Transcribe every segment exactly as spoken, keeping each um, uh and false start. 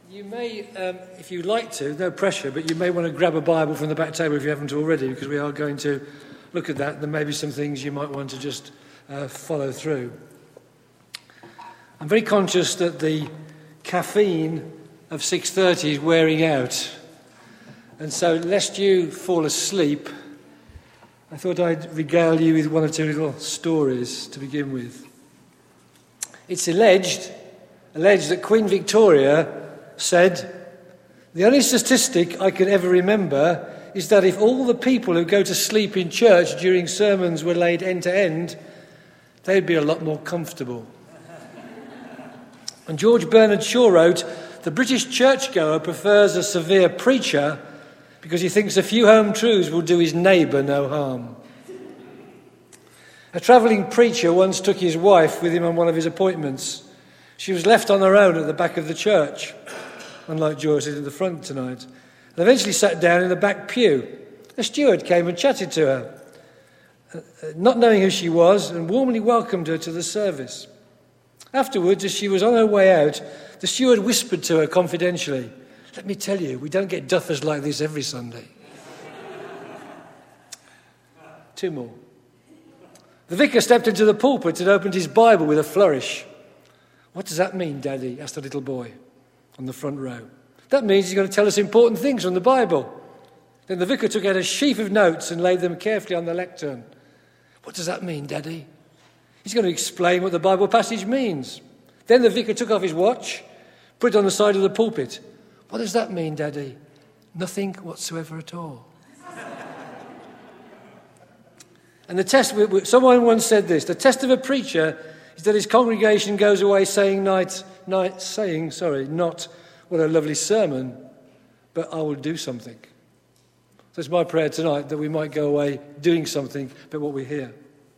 You may, um, if you'd like to, no pressure, but you may want to grab a Bible from the back table if you haven't already, because we are going to look at that. There may be some things you might want to just uh, follow through. I'm very conscious that the caffeine of six thirty is wearing out. And so, lest you fall asleep, I thought I'd regale you with one or two little stories to begin with. It's alleged, alleged that Queen Victoria said, "The only statistic I can ever remember is that if all the people who go to sleep in church during sermons were laid end to end, they'd be a lot more comfortable." And George Bernard Shaw wrote, "The British churchgoer prefers a severe preacher because he thinks a few home truths will do his neighbour no harm." A travelling preacher once took his wife with him on one of his appointments. She was left on her own at the back of the church, unlike Joyce at the front tonight, and eventually sat down in the back pew. A steward came and chatted to her, not knowing who she was, and warmly welcomed her to the service. Afterwards, as she was on her way out, the steward whispered to her confidentially, "Let me tell you, we don't get duffers like this every Sunday." Two more. The vicar stepped into the pulpit and opened his Bible with a flourish. "What does that mean, Daddy?" asked the little boy on the front row. "That means he's going to tell us important things from the Bible." Then the vicar took out a sheaf of notes and laid them carefully on the lectern. "What does that mean, Daddy?" "He's going to explain what the Bible passage means." Then the vicar took off his watch, put it on the side of the pulpit. "What does that mean, Daddy?" "Nothing whatsoever at all." And the test, someone once said this, the test of a preacher is that his congregation goes away saying, night, night, saying, sorry, not what a lovely sermon, but I will do something. So it's my prayer tonight that we might go away doing something about what we hear.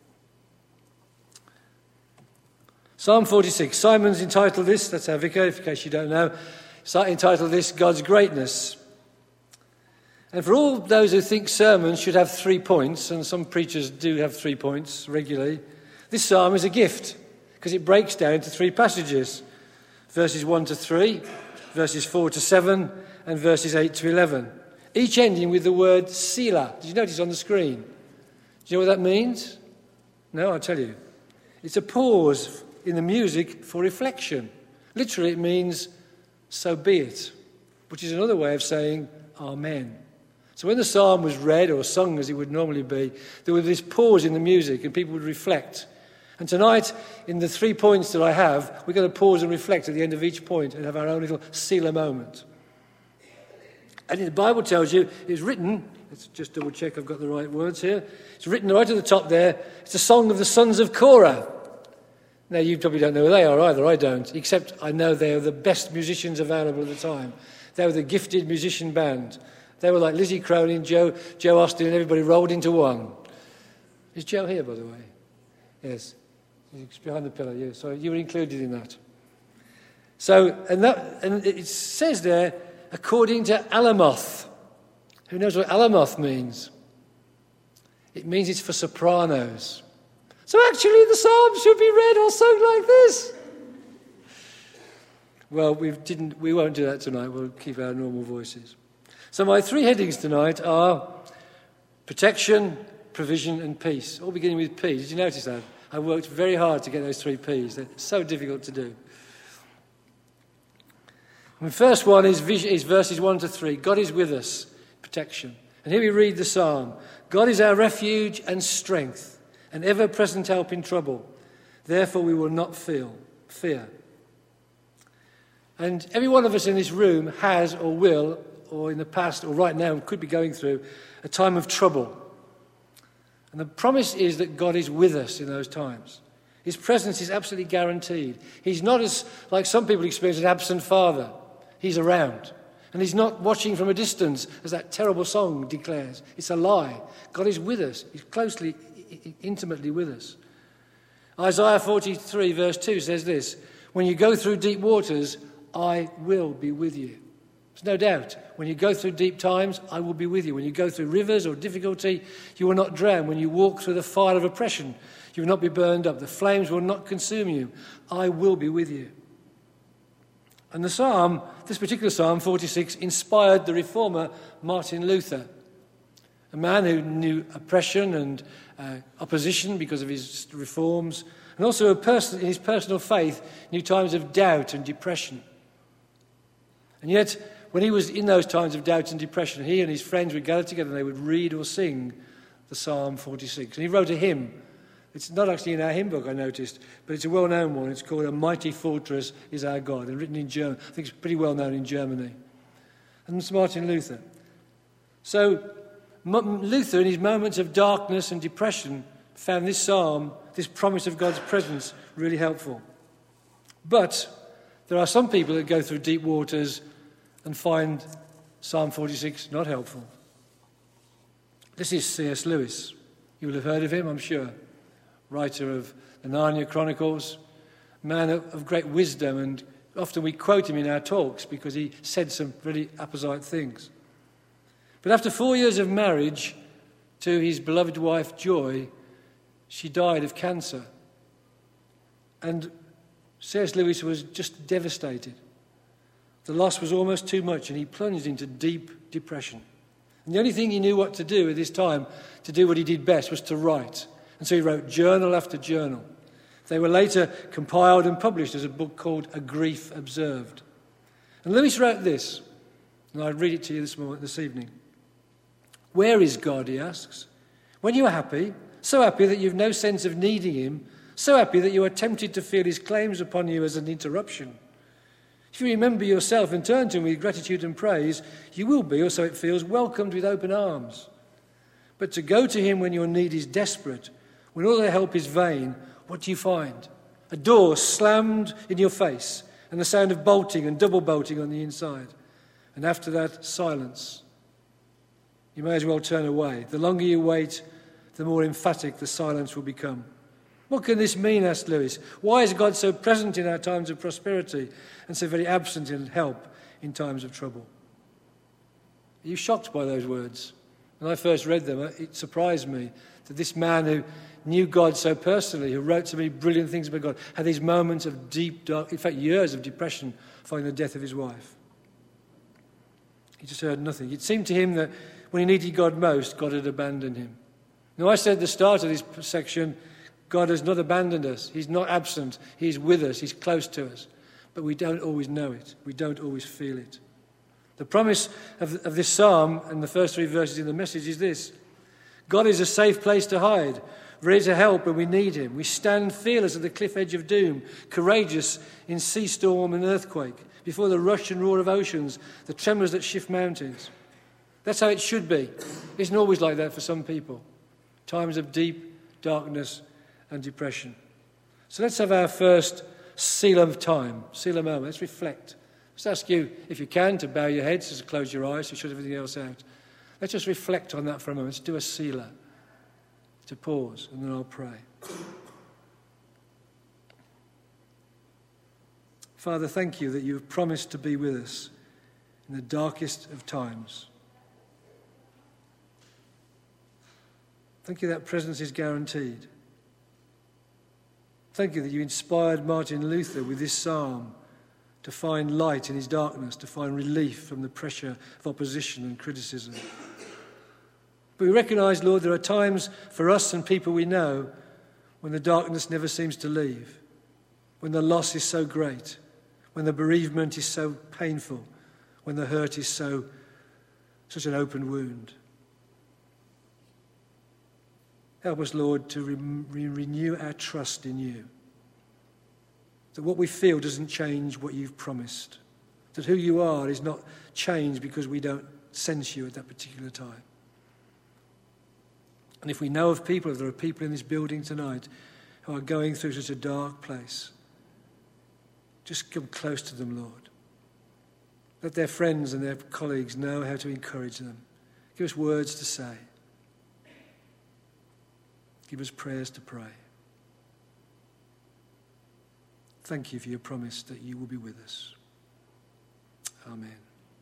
Psalm forty-six. Simon's entitled this, that's our vicar, in case you don't know, entitled this, God's Greatness. And for all those who think sermons should have three points, and some preachers do have three points regularly, this psalm is a gift, because it breaks down into three passages. Verses one to three, verses four to seven, and verses eight to eleven. Each ending with the word Selah. Did you notice on the screen? Do you know what that means? No, I'll tell you. It's a pause in the music for reflection. Literally, it means, so be it, which is another way of saying, Amen. So when the psalm was read or sung as it would normally be, there was this pause in the music and people would reflect. And tonight, in the three points that I have, we're going to pause and reflect at the end of each point and have our own little Selah moment. And the Bible tells you, it's written, let's just double check I've got the right words here. It's written right at the top there, it's a song of the sons of Korah. Now, you probably don't know who they are either, I don't, except I know they are the best musicians available at the time. They were the gifted musician band. They were like Lizzie Cronin, Joe, Joe Austin, and everybody rolled into one. Is Joe here, by the way? Yes. He's behind the pillar, yeah. So you were included in that. So, and that, and it says there, according to Alamoth. Who knows what Alamoth means? It means it's for sopranos. So actually the psalm should be read or sung like this. Well, we didn't. We won't do that tonight. We'll keep our normal voices. So my three headings tonight are protection, provision, and peace. All beginning with P. Did you notice that? I worked very hard to get those three P's. They're so difficult to do. And the first one is, is verses one to three. God is with us, protection. And here we read the psalm. God is our refuge and strength, an ever-present help in trouble. Therefore we will not feel fear. And every one of us in this room has or will, or in the past or right now could be going through, a time of trouble. And the promise is that God is with us in those times. His presence is absolutely guaranteed. He's not, as like some people experience, an absent father. He's around. And he's not watching from a distance, as that terrible song declares. It's a lie. God is with us. He's closely, intimately with us. Isaiah forty-three verse two says this, when you go through deep waters, I will be with you. There's no doubt. When you go through deep times, I will be with you. When you go through rivers or difficulty, you will not drown. When you walk through the fire of oppression, you will not be burned up. The flames will not consume you. I will be with you. And the psalm, this particular Psalm forty-six, inspired the reformer Martin Luther, a man who knew oppression and uh, opposition because of his reforms, and also a person in his personal faith knew times of doubt and depression. And yet, when he was in those times of doubt and depression, he and his friends would gather together and they would read or sing the Psalm forty-six. And he wrote a hymn. It's not actually in our hymn book, I noticed, but it's a well-known one. It's called A Mighty Fortress is Our God, and written in German. I think it's pretty well known in Germany. And it's Martin Luther. So Luther, in his moments of darkness and depression, found this psalm, this promise of God's presence, really helpful. But there are some people that go through deep waters and find Psalm forty-six not helpful. This is C S Lewis. You will have heard of him, I'm sure. Writer of the Narnia Chronicles, man of, of great wisdom, and often we quote him in our talks because he said some really apposite things. But after four years of marriage to his beloved wife Joy, she died of cancer. And C S Lewis was just devastated. The loss was almost too much, and he plunged into deep depression. And the only thing he knew what to do at this time, to do what he did best, was to write. And so he wrote journal after journal. They were later compiled and published as a book called A Grief Observed. And Lewis wrote this, and I'll read it to you this morning, this evening. Where is God, he asks, when you are happy, so happy that you've no sense of needing him, so happy that you are tempted to feel his claims upon you as an interruption? If you remember yourself and turn to him with gratitude and praise, you will be, or so it feels, welcomed with open arms. But to go to him when your need is desperate, when all their help is vain, what do you find? A door slammed in your face and the sound of bolting and double bolting on the inside. And after that, silence. You may as well turn away. The longer you wait, the more emphatic the silence will become. What can this mean, asked Lewis? Why is God so present in our times of prosperity and so very absent in help in times of trouble? Are you shocked by those words? When I first read them, it surprised me that this man who knew God so personally, who wrote so many brilliant things about God, had these moments of deep, dark, in fact, years of depression following the death of his wife. He just heard nothing. It seemed to him that when he needed God most, God had abandoned him. Now, I said at the start of this section, God has not abandoned us. He's not absent. He's with us. He's close to us. But we don't always know it. We don't always feel it. The promise of, of this psalm and the first three verses in the message is this. God is a safe place to hide, ready to help when we need him. We stand fearless at the cliff edge of doom, courageous in sea storm and earthquake, before the rush and roar of oceans, the tremors that shift mountains. That's how it should be. It isn't always like that for some people. Times of deep darkness and depression. So let's have our first Selah time, Selah moment. Let's reflect. Let's ask you, if you can, to bow your heads, to close your eyes, to shut everything else out. Let's just reflect on that for a moment. Let's do a Selah, to pause, and then I'll pray. Father, thank you that you have promised to be with us in the darkest of times. Thank you that presence is guaranteed. Thank you that you inspired Martin Luther with this psalm to find light in his darkness, to find relief from the pressure of opposition and criticism. But we recognise, Lord, there are times for us and people we know when the darkness never seems to leave, when the loss is so great, when the bereavement is so painful, when the hurt is so such an open wound. Help us, Lord, to re- renew our trust in you. That what we feel doesn't change what you've promised. That who you are is not changed because we don't sense you at that particular time. And if we know of people, if there are people in this building tonight who are going through such a dark place, just come close to them, Lord. Let their friends and their colleagues know how to encourage them. Give us words to say. Give us prayers to pray. Thank you for your promise that you will be with us. Amen.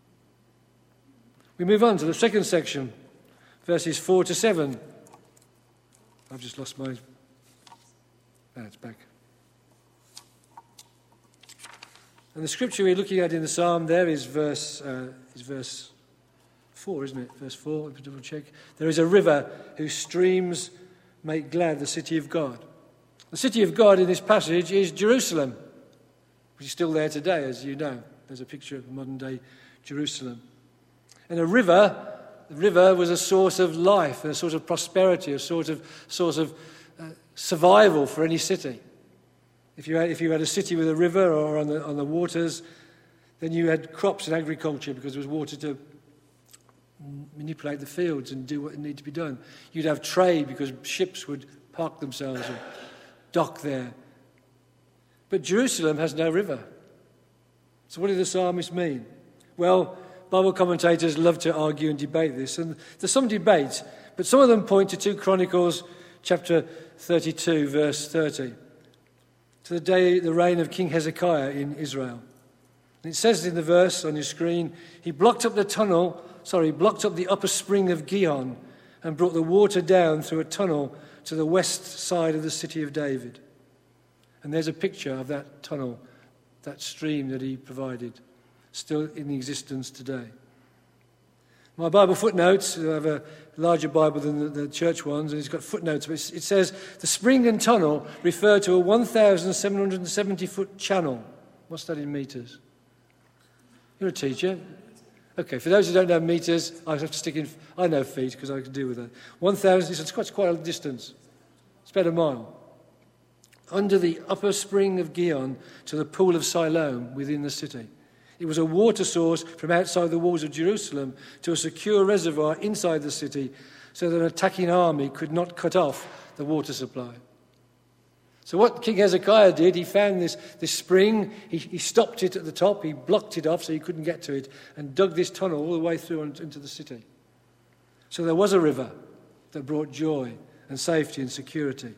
We move on to the second section, verses four to seven. I've just lost my... Oh, it's back. And the scripture we're looking at in the psalm there is verse uh, is verse four, isn't it? Verse four, let me double check. There is a river whose streams make glad the city of God. The city of God in this passage is Jerusalem, which is still there today, as you know. There's a picture of modern-day Jerusalem. And a river, the river was a source of life, a sort of prosperity, a sort of source of uh, survival for any city. If you had, if you had a city with a river or on the on the waters, then you had crops and agriculture because there was water to manipulate the fields and do what needed to be done. You'd have trade because ships would park themselves or dock there. But Jerusalem has no river. So what did the psalmist mean? Well, Bible commentators love to argue and debate this, and there's some debate, but some of them point to two Chronicles chapter thirty-two, verse thirty, to the day, the reign of King Hezekiah in Israel. And it says in the verse on your screen, he blocked up the tunnel, sorry, blocked up the upper spring of Gihon and brought the water down through a tunnel to the west side of the city of David. And there's a picture of that tunnel, that stream that he provided, still in existence today. My Bible footnotes, I have a larger Bible than the, the church ones, and it's got footnotes, but it says, the spring and tunnel refer to a one thousand seven hundred seventy foot channel. What's that in metres? You're a teacher. Okay, for those who don't know meters, I have to stick in, I know feet because I can deal with that. one thousand, it's quite, it's quite a distance. It's about a mile. Under the upper spring of Gihon to the pool of Siloam within the city. It was a water source from outside the walls of Jerusalem to a secure reservoir inside the city so that an attacking army could not cut off the water supply. So what King Hezekiah did, he found this, this spring, he, he stopped it at the top, he blocked it off so he couldn't get to it, and dug this tunnel all the way through into the city. So there was a river that brought joy and safety and security.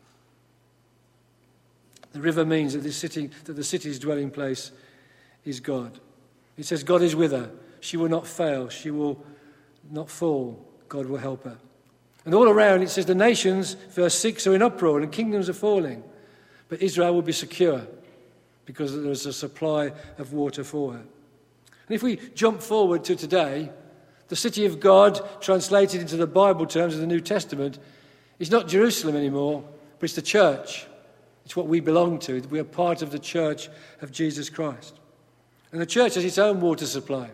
The river means that, this city, that the city's dwelling place is God. It says God is with her. She will not fail. She will not fall. God will help her. And all around it says the nations, verse six, are in uproar and kingdoms are falling. But Israel will be secure because there is a supply of water for her. And if we jump forward to today, the city of God, translated into the Bible terms of the New Testament, is not Jerusalem anymore, but it's the church. It's what we belong to. We are part of the church of Jesus Christ. And the church has its own water supply.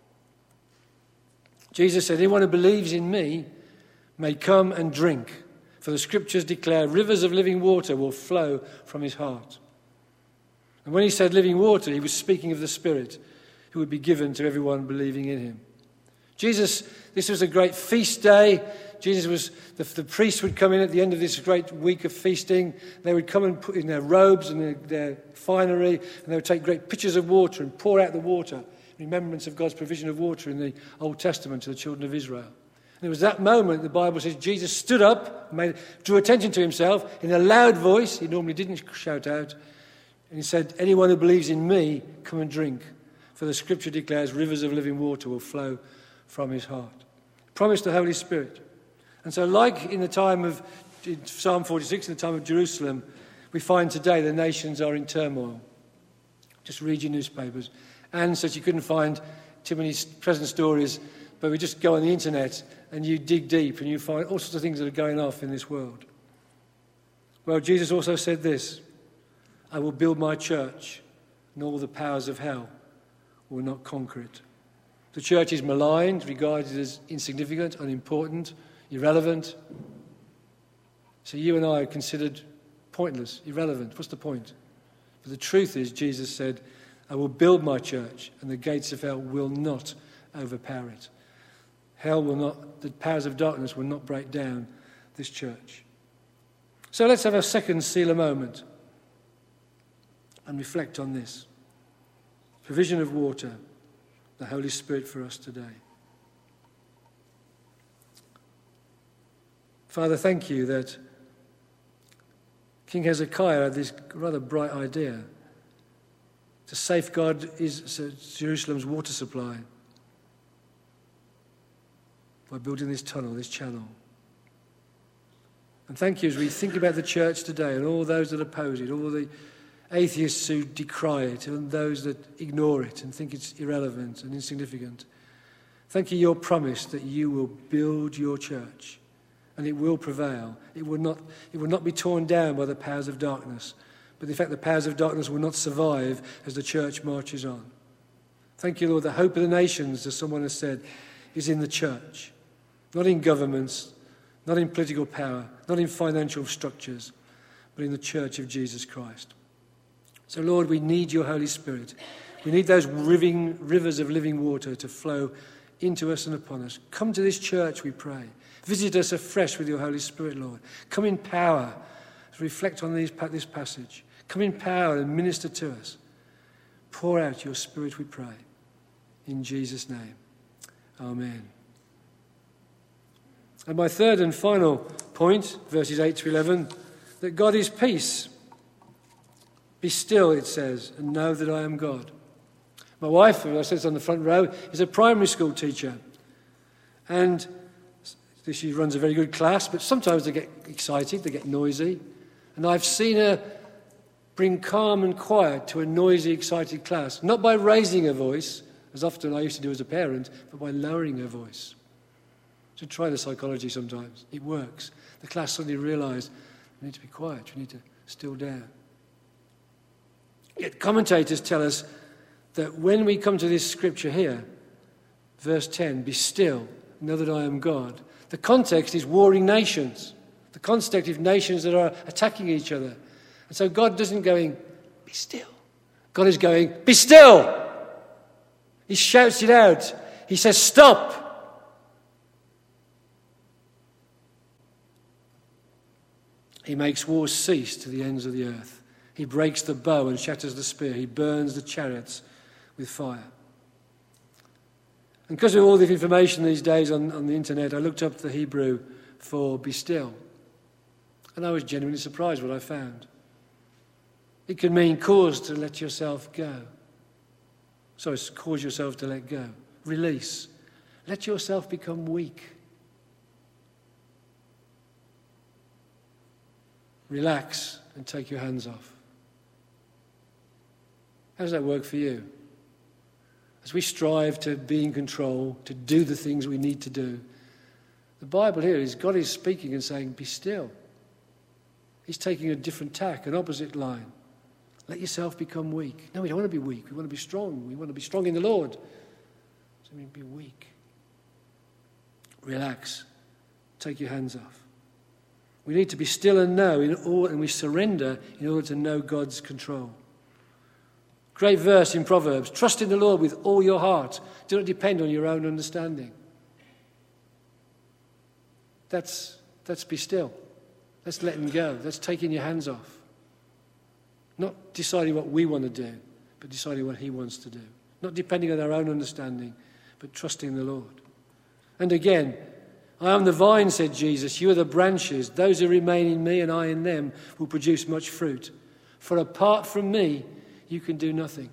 Jesus said, anyone who believes in me may come and drink, for the scriptures declare rivers of living water will flow from his heart. And when he said living water, he was speaking of the Spirit who would be given to everyone believing in him. Jesus, this was a great feast day. Jesus was, the, the priests would come in at the end of this great week of feasting. They would come and put in their robes and their, their finery, and they would take great pitchers of water and pour out the water, in remembrance of God's provision of water in the Old Testament to the children of Israel. And it was that moment, the Bible says, Jesus stood up, made, drew attention to himself in a loud voice. He normally didn't shout out. And he said, anyone who believes in me, come and drink. For the scripture declares rivers of living water will flow from his heart. Promised the Holy Spirit. And so like in the time of in Psalm forty-six, in the time of Jerusalem, we find today the nations are in turmoil. Just read your newspapers. Anne said she couldn't find too many present stories, but we just go on the internet and you dig deep and you find all sorts of things that are going off in this world. Well, Jesus also said this, I will build my church and all the powers of hell will not conquer it. The church is maligned, regarded as insignificant, unimportant, irrelevant. So you and I are considered pointless, irrelevant. What's the point? But the truth is, Jesus said, I will build my church and the gates of hell will not overpower it. Hell will not, the powers of darkness will not break down this church. So let's have a second Selah moment and reflect on this. Provision of water, the Holy Spirit for us today. Father, thank you that King Hezekiah had this rather bright idea to safeguard Jerusalem's water supply by building this tunnel, this channel. And thank you as we think about the church today and all those that oppose it, all the atheists who decry it and those that ignore it and think it's irrelevant and insignificant. Thank you, your promise that you will build your church and it will prevail. It will not, it will not be torn down by the powers of darkness, but in fact the powers of darkness will not survive as the church marches on. Thank you, Lord, the hope of the nations, as someone has said, is in the church, not in governments, not in political power, not in financial structures, but in the church of Jesus Christ. So, Lord, we need your Holy Spirit. We need those riving, rivers of living water to flow into us and upon us. Come to this church, we pray. Visit us afresh with your Holy Spirit, Lord. Come in power to reflect on these, this passage. Come in power and minister to us. Pour out your Spirit, we pray. In Jesus' name, amen. And my third and final point, verses eight to eleven, that God is peace. Be still, it says, and know that I am God. My wife, who I said is on the front row, is a primary school teacher. And she runs a very good class, but sometimes they get excited, they get noisy. And I've seen her bring calm and quiet to a noisy, excited class, not by raising her voice, as often I used to do as a parent, but by lowering her voice. So try the psychology sometimes. It works. The class suddenly realised, we need to be quiet, we need to still down. Yet commentators tell us that when we come to this scripture here, verse ten, be still, know that I am God. The context is warring nations. The context is nations that are attacking each other. And so God doesn't going, be still. God is going, be still. He shouts it out. He says, stop. He makes wars cease to the ends of the earth. He breaks the bow and shatters the spear. He burns the chariots with fire. And because of all the information these days on, on the internet, I looked up the Hebrew for be still. And I was genuinely surprised what I found. It can mean cause to let yourself go. So it's cause yourself to let go. Release. Let yourself become weak. Relax and take your hands off. How does that work for you? As we strive to be in control, to do the things we need to do, the Bible here is God is speaking and saying, be still. He's taking a different tack, an opposite line. Let yourself become weak. No, we don't want to be weak. We want to be strong. We want to be strong in the Lord. So we be weak. Relax. Take your hands off. We need to be still and know, in order, and we surrender in order to know God's control. Great verse in Proverbs. Trust in the Lord with all your heart. Do not depend on your own understanding. That's, that's be still. That's letting go. That's taking your hands off. Not deciding what we want to do, but deciding what he wants to do. Not depending on our own understanding, but trusting the Lord. And again, I am the vine, said Jesus. You are the branches. Those who remain in me and I in them will produce much fruit. For apart from me, you can do nothing.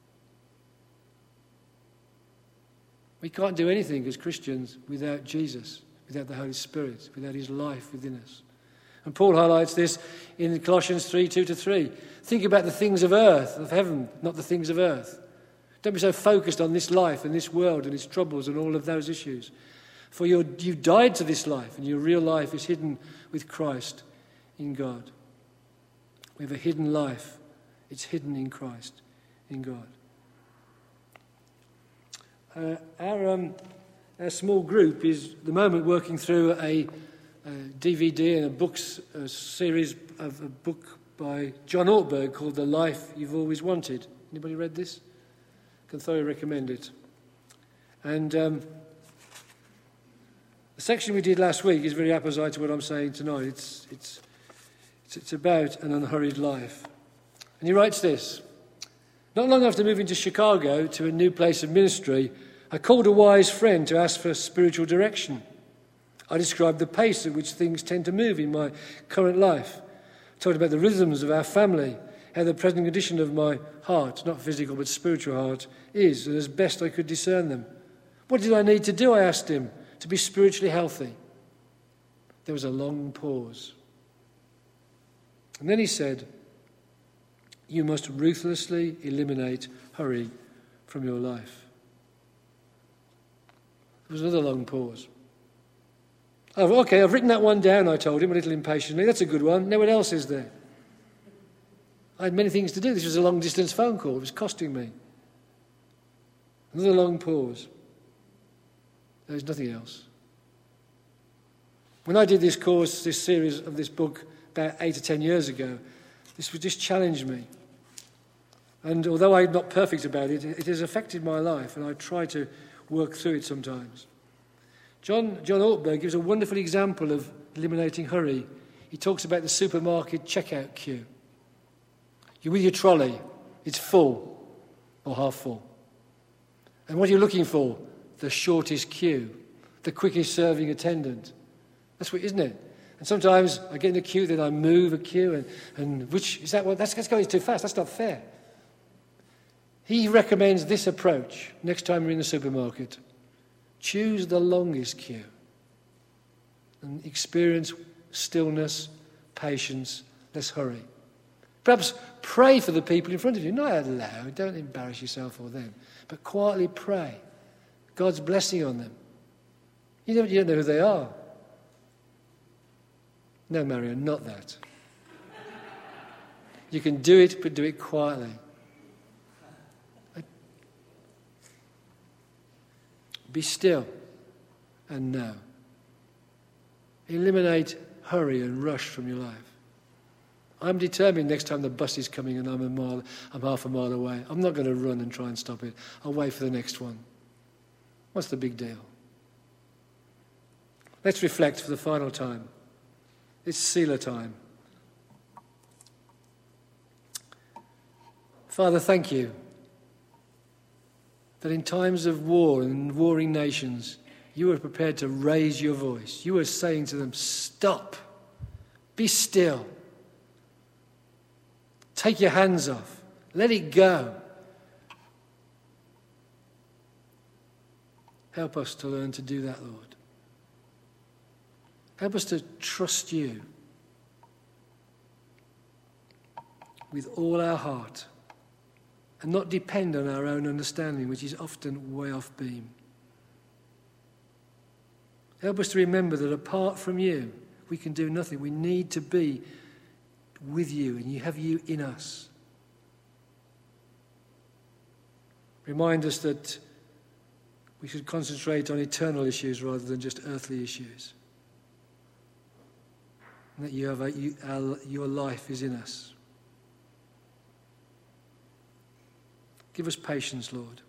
We can't do anything as Christians without Jesus, without the Holy Spirit, without his life within us. And Paul highlights this in Colossians three, two to three. Think about the things of earth, of heaven, not the things of earth. Don't be so focused on this life and this world and its troubles and all of those issues. For you're, you died to this life, and your real life is hidden with Christ in God. We have a hidden life. It's hidden in Christ, in God. Uh, our, um, our small group is at the moment working through a, a D V D and a books a series of a book by John Ortberg called The Life You've Always Wanted. Anybody read this? I can thoroughly recommend it. And um, the section we did last week is very apposite to what I'm saying tonight. It's, it's, it's, it's about an unhurried life. And he writes this. Not long after moving to Chicago to a new place of ministry, I called a wise friend to ask for spiritual direction. I described the pace at which things tend to move in my current life. I told about the rhythms of our family, how the present condition of my heart, not physical but spiritual heart, is, and as best I could discern them. What did I need to do, I asked him, to be spiritually healthy? There was a long pause. And then he said, You must ruthlessly eliminate hurry from your life. There was another long pause. Oh, okay, I've written that one down, I told him a little impatiently. That's a good one. No one else is there. I had many things to do. This was a long-distance phone call. It was costing me. Another long pause. There's nothing else. When I did this course, this series of this book, about eight or ten years ago, this would just challenge me. And although I'm not perfect about it, it has affected my life, and I try to work through it sometimes. John, John Ortberg gives a wonderful example of eliminating hurry. He talks about the supermarket checkout queue. You're with your trolley, it's full or half full. And what are you looking for? The shortest queue, the quickest serving attendant. That's what, isn't it? And sometimes I get in a queue, then I move a queue, and, and which is that one? That's, that's going too fast. That's not fair. He recommends this approach next time you're in the supermarket. Choose the longest queue and experience stillness, patience, less hurry. Perhaps pray for the people in front of you. Not out loud, don't embarrass yourself or them, but quietly pray God's blessing on them. You don't, you don't know who they are. No, Mario, not that. You can do it, but do it quietly. Be still and know. Eliminate hurry and rush from your life. I'm determined next time the bus is coming and I'm a mile, I'm half a mile away. I'm not going to run and try and stop it. I'll wait for the next one. What's the big deal? Let's reflect for the final time. It's Selah time. Father, thank you that in times of war and warring nations, you are prepared to raise your voice. You are saying to them, stop, be still, take your hands off, let it go. Help us to learn to do that, Lord. Help us to trust you with all our heart and not depend on our own understanding, which is often way off beam. Help us to remember that apart from you, we can do nothing. We need to be with you, and you have you in us. Remind us that we should concentrate on eternal issues rather than just earthly issues. And that you have a, you, our, your life is in us. Give us patience, Lord.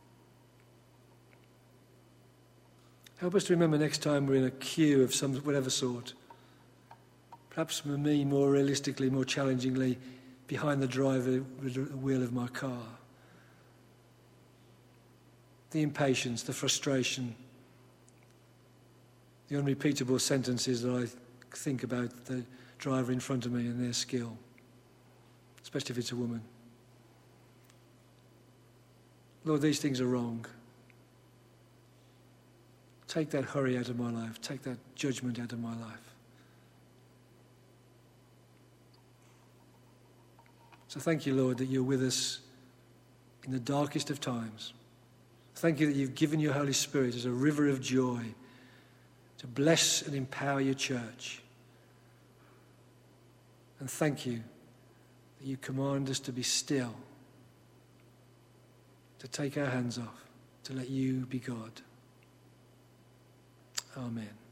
Help us to remember next time we're in a queue of some whatever sort. Perhaps for me, more realistically, more challengingly, behind the driver wheel of my car. The impatience, the frustration, the unrepeatable sentences that I think about the driver in front of me and their skill, especially if it's a woman. Lord, these things are wrong. Take that hurry out of my life. Take that judgment out of my life. So thank you, Lord, that you're with us in the darkest of times. Thank you that you've given your Holy Spirit as a river of joy to bless and empower your church. And thank you that you command us to be still, to take our hands off, to let you be God. Amen.